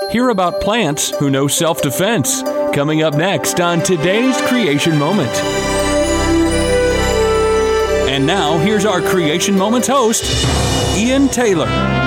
Hear about plants who know self-defense. Coming up next on today's Creation Moment. And now, here's our Creation Moments host, Ian Taylor.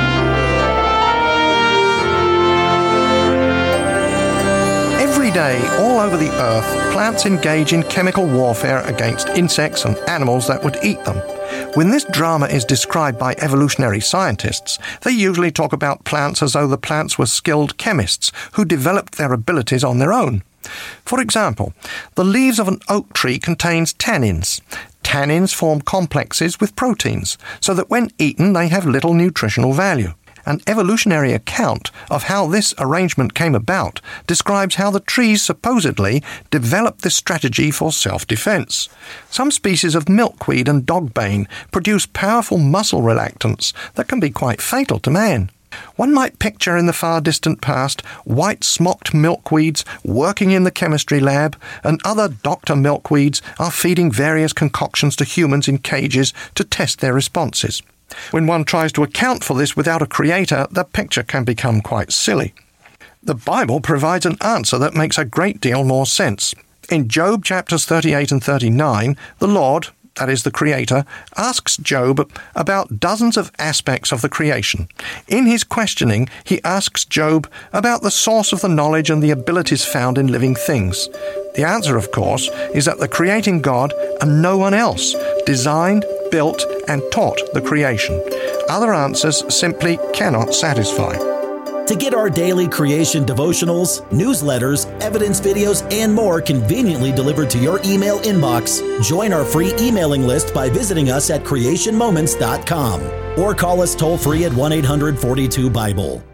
Every day, all over the earth, plants engage in chemical warfare against insects and animals that would eat them. When this drama is described by evolutionary scientists, they usually talk about plants as though the plants were skilled chemists who developed their abilities on their own. For example, the leaves of an oak tree contains tannins. Tannins form complexes with proteins, so that when eaten they have little nutritional value. An evolutionary account of how this arrangement came about describes how the trees supposedly developed this strategy for self-defense. Some species of milkweed and dogbane produce powerful muscle relaxants that can be quite fatal to man. One might picture in the far distant past white-smocked milkweeds working in the chemistry lab, and other doctor milkweeds are feeding various concoctions to humans in cages to test their responses. When one tries to account for this without a creator, the picture can become quite silly. The Bible provides an answer that makes a great deal more sense. In Job chapters 38 and 39, the Lord, that is the Creator, asks Job about dozens of aspects of the creation. In his questioning, he asks Job about the source of the knowledge and the abilities found in living things. The answer, of course, is that the creating God and no one else designed, built, and taught the creation. Other answers simply cannot satisfy. To get our daily creation devotionals, newsletters, evidence videos, and more conveniently delivered to your email inbox, join our free emailing list by visiting us at creationmoments.com or call us toll-free at 1-800-42-BIBLE.